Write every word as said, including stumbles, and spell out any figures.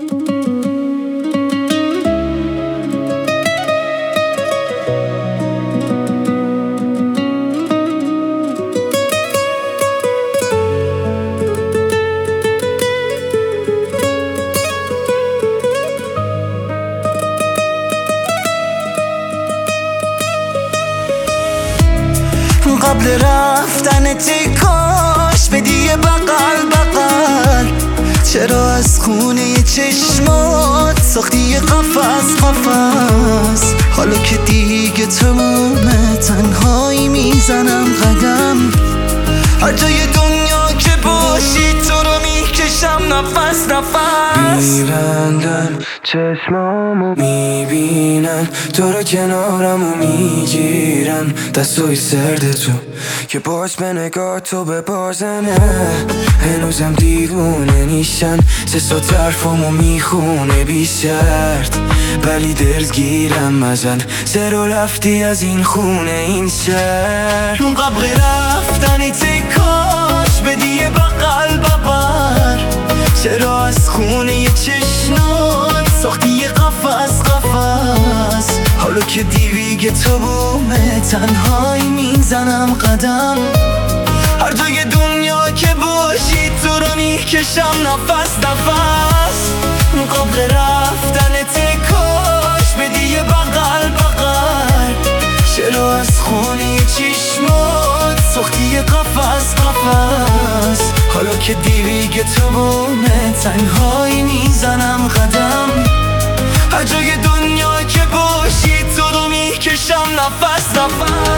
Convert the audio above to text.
قبل رفتن تکاش بدی یه بغل بغل، چرا از خونه چشمات ساختی یه قفس قفس؟ حالا که دیگه تمومه تنهایی میزنم قدم، هر جای دنیا که باشی تو رو میکشم نفس نفس. میبندم چشمامو میبینن تو رو کنارمو میگیرن، دستای سرد تو که باش به نگاه تو ببازنه. هنوزم دیوونه نیشن سه سا طرفامو میخونه بی شرط، ولی دلگیرم مزن زرو رفتی از این خونه این شهر. قبل رفتن تکاش بدی یه بغل بغل، چرا از خونه چشمات ساختی یه قفس قفس؟ حالا که دیویگه تو بومه تنهایی میزنم قدم، هر جای دنیا که باشی تو رو میکشم نفس نفس. قبل رفتن تکاش بدی یه بغل بغل، چرا از خونه چشمات ساختی یه قفس قفس؟ حالا که دیویگه تو بومه تنهایی میزنم قدم، هر جای دنیا که باشی تو رو میکشم نفس نفس.